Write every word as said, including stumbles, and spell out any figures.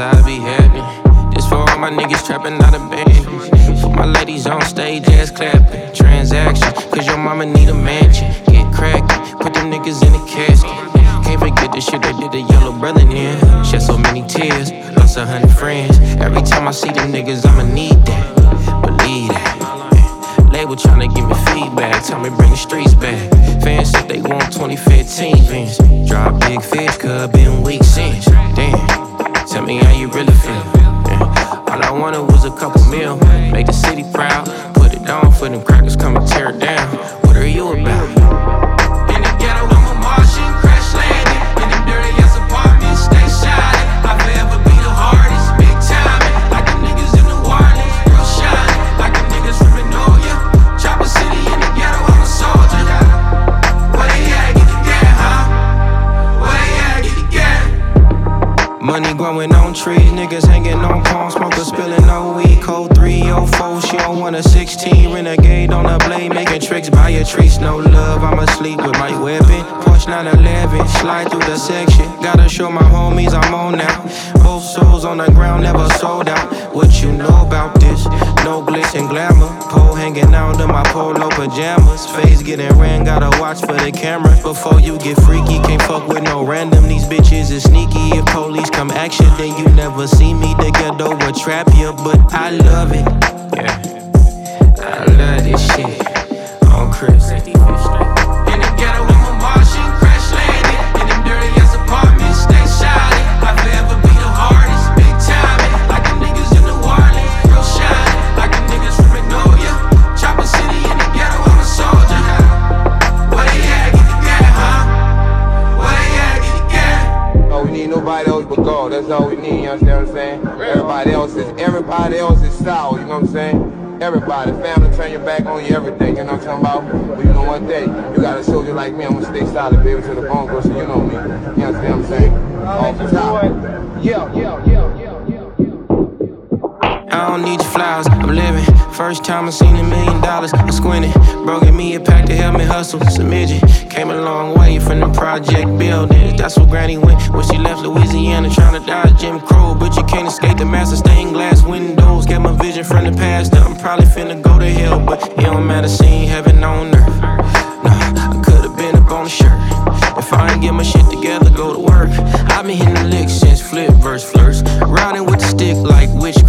I be happening. This for all my niggas trapping out of band. For my ladies on stage, ass clapping. Transaction, cause your mama need a mansion. Get crackin', put them niggas in a casket. Can't forget the shit they did to Yellow Brother then. Shed so many tears, lost a hundred friends. Every time I see them niggas, I'ma need that. Believe that. Label tryna give me feedback, tell me bring the streets back. Fans said they want twenty fifteen Vince. Drop big fish, cuz been weak since. Damn, tell me how you really feel. Yeah. All I wanted was a couple mil, make the city proud. Put it on for them crackers, come and tear it down. What are you about? In the ghetto, I'm a Martian, crash landing. In them dirty ass apartments, stay shining. I forever be the hardest, big timing. Like the niggas in New Orleans, real shining. Like the niggas from Manolia, Chopper City in the ghetto, I'm a soldier. Where they at, get the gas, huh? Where they at, get the gas? Money growing on trees, niggas hanging on palms, smokers spilling no weed. Code three oh four, she on one of sixteen. Renegade on a blade, making tricks by a tree. No love, I'm asleep with my weapon. Porsche nine eleven, slide through the section. Gotta show my homies I'm on now. Both souls on the ground, never sold out. What you know about this? No glitz and glamour. Pole hanging out in my polo pajamas. Face getting ran, gotta watch for the camera. Before you get freaky, can't fuck with no random. These bitches is sneaky. If police come action, then you never see me. The ghetto will trap you, but I love it. Yeah, I love this shit. On Chris. In the ghetto, I'm a Martian, crash landing. In them dirty ass apartments, stay shining. I forever be the hardest, big timing. Like the niggas in New Orleans, real shining. Like the niggas from Manolia, Chopper City in the ghetto, I'm a soldier. Where they at, get the gas, huh? Where they at, get the gas? Oh, we need nobody else but God. That's all we need, you understand what I'm saying? Everybody else is everybody else is sour, you know what I'm saying? Everybody, family, turn your back on you, everything, you know what I'm talking about? But you know one day, you got a soldier like me, I'm gonna stay solid, baby, to the bone, bro, so you know me. You understand what I'm saying? Off the top. Yeah, yeah, yeah, yeah, yeah. I don't need your flowers, I'm living. First time I seen a million dollars, I squinted. Bro, give me a pack to help me hustle. It's a midget, came a long way from the project buildings. That's where Granny went when she left Louisiana, trying to dodge Jim Crow. But you can't escape the master stained glass windows. Got my vision from the past, now I'm probably finna go to hell. But it don't matter, seeing heaven on earth. Nah, I could've been up on the shirt. If I ain't get my shit together, go to work. I've been hitting the licks since flip verse first. Riding with the stick like witch